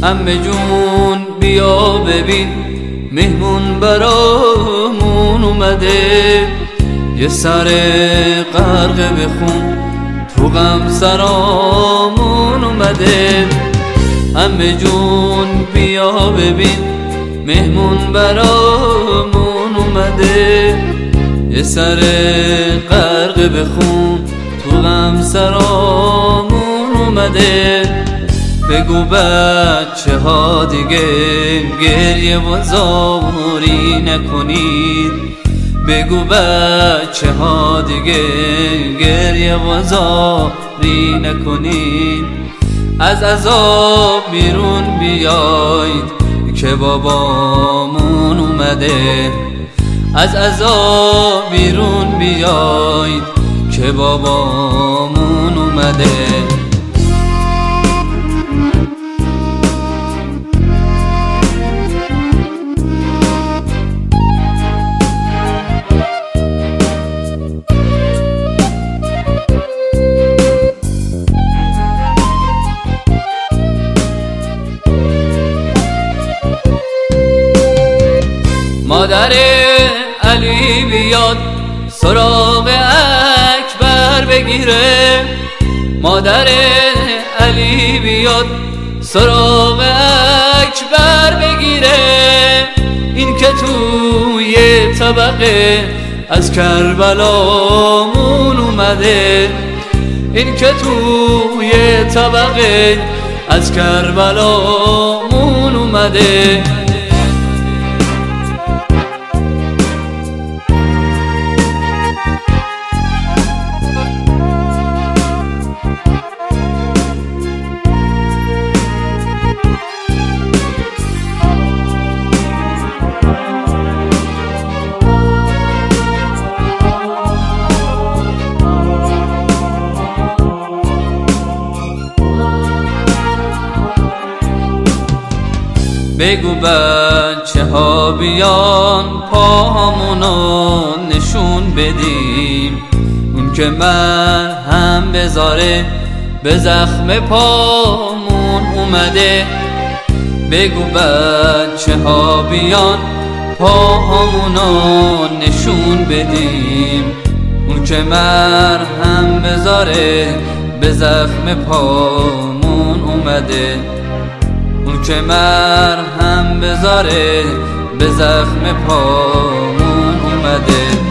همه جون بیا ببین مهمون برامون اومده، یه سر غرق به خون تو غم سرامون اومده. همه جون بیا ببین مهمون برامون اومده، یه سر غرق به خون تو غم سرامون اومده. بگو بچه ها دیگه گریه و زاری نکنید، بگو بچه ها دیگه گریه و زاری نکنید. از عذاب بیرون بیاید که بابامون اومده، از عذاب بیرون بیاید که بابامون اومده. مادر علی بیاد سراغ اکبر بگیره، مادر علی بیاد سراغ اکبر بگیره. این که توی طبقه از کربلامون اومده، این که توی طبقه از کربلامون اومده. بگو بچه ها بیان پاهامونو نشون بدیم، اون که مرهم بذاره به زخم پامون اومده. بگو بچه ها بیان پاهامونو نشون بدیم، اون که مرهم بذاره به زخم پامون اومده، اون که مرهم بذاره به زخم پامون اومده.